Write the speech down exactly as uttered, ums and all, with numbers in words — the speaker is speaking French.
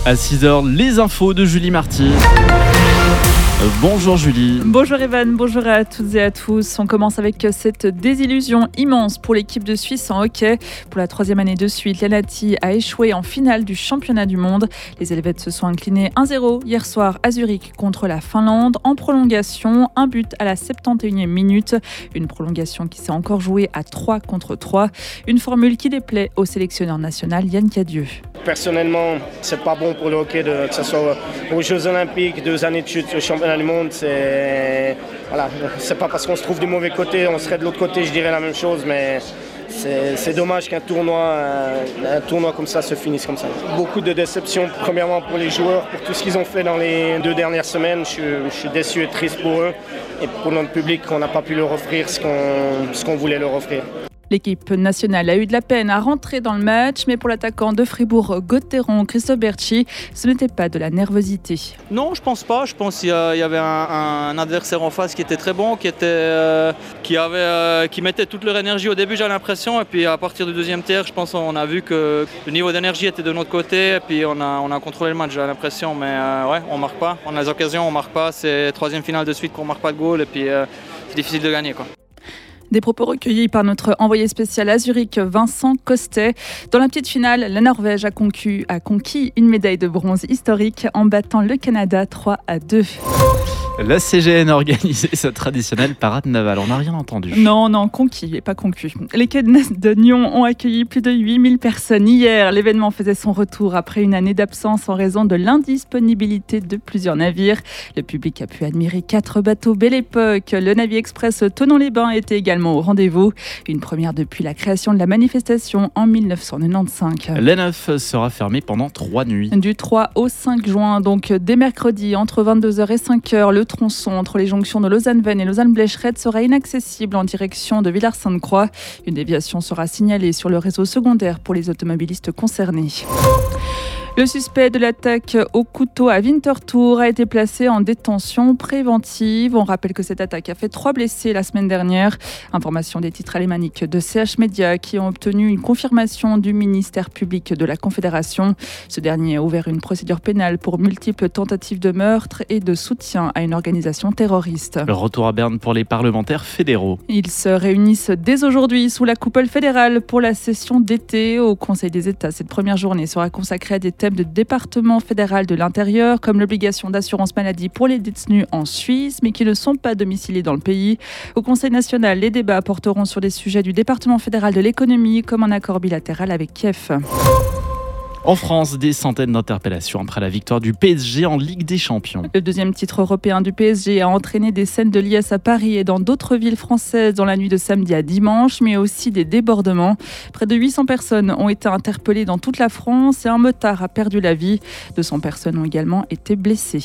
À six heures, les infos de Julie Marty. Euh, bonjour Julie. Bonjour Evan, bonjour à toutes et à tous. On commence avec cette désillusion immense pour l'équipe de Suisse en hockey. Pour la troisième année de suite, l'Alati a échoué en finale du championnat du monde. Les Helvètes se sont inclinés un zéro hier soir à Zurich contre la Finlande. En prolongation, un but à la soixante et unième minute. Une prolongation qui s'est encore jouée à trois contre trois. Une formule qui déplaît au sélectionneur national Yann Cadieux. Personnellement, c'est pas bon pour le hockey de, que ce soit aux Jeux Olympiques, deux années de chute au championnat du monde. C'est, voilà, c'est pas parce qu'on se trouve du mauvais côté, on serait de l'autre côté, je dirais la même chose, mais c'est, c'est dommage qu'un tournoi, un tournoi comme ça se finisse comme ça. Beaucoup de déceptions, premièrement pour les joueurs, pour tout ce qu'ils ont fait dans les deux dernières semaines. Je, je suis déçu et triste pour eux. Et pour notre public, on n'a pas pu leur offrir ce qu'on, ce qu'on voulait leur offrir. L'équipe nationale a eu de la peine à rentrer dans le match, mais pour l'attaquant de Fribourg-Gotteron, Christophe Berchi, ce n'était pas de la nervosité. Non, je pense pas. Je pense qu'il y avait un, un adversaire en face qui était très bon, qui, était, euh, qui, avait, euh, qui mettait toute leur énergie au début, j'ai l'impression. Et puis à partir du deuxième tiers, je pense qu'on a vu que le niveau d'énergie était de notre côté. Et puis on a, on a contrôlé le match, j'ai l'impression. Mais euh, ouais, on marque pas. On a les occasions, on marque pas. C'est la troisième finale de suite qu'on marque pas de goal. Et puis euh, c'est difficile de gagner, quoi. Des propos recueillis par notre envoyé spécial à Zurich, Vincent Costet. Dans la petite finale, la Norvège a conquis, a conquis une médaille de bronze historique en battant le Canada trois à deux. La C G N a organisé sa traditionnelle parade navale. On n'a rien entendu. Non, non, conquis et pas concu. Les Cadenas de Nyon ont accueilli plus de huit mille personnes hier. L'événement faisait son retour après une année d'absence en raison de l'indisponibilité de plusieurs navires. Le public a pu admirer quatre bateaux Belle Époque. Le Navy Express Thonon-les-Bains était également au rendez-vous. Une première depuis la création de la manifestation en dix-neuf cent quatre-vingt-quinze. L'A neuf sera fermée pendant trois nuits. Du trois au cinq juin, donc dès mercredi, entre vingt-deux heures et cinq heures, le tronçon entre les jonctions de Lausanne-Vennes et Lausanne-Blécherette sera inaccessible en direction de Villars-Sainte-Croix. Une déviation sera signalée sur le réseau secondaire pour les automobilistes concernés. Le suspect de l'attaque au couteau à Winterthur a été placé en détention préventive. On rappelle que cette attaque a fait trois blessés la semaine dernière. Information des titres alémaniques de C H Média qui ont obtenu une confirmation du ministère public de la Confédération. Ce dernier a ouvert une procédure pénale pour multiples tentatives de meurtre et de soutien à une organisation terroriste. Le retour à Berne pour les parlementaires fédéraux. Ils se réunissent dès aujourd'hui sous la coupole fédérale pour la session d'été au Conseil des États. Cette première journée sera consacrée à des thèmes de département fédéral de l'intérieur, comme l'obligation d'assurance maladie pour les détenus en Suisse, mais qui ne sont pas domiciliés dans le pays. Au Conseil national, les débats porteront sur les sujets du département fédéral de l'économie, comme un accord bilatéral avec Kiev. En France, des centaines d'interpellations après la victoire du P S G en Ligue des Champions. Le deuxième titre européen du P S G a entraîné des scènes de liesse à Paris et dans d'autres villes françaises dans la nuit de samedi à dimanche, mais aussi des débordements. Près de huit cents personnes ont été interpellées dans toute la France et un motard a perdu la vie. deux cents personnes ont également été blessées.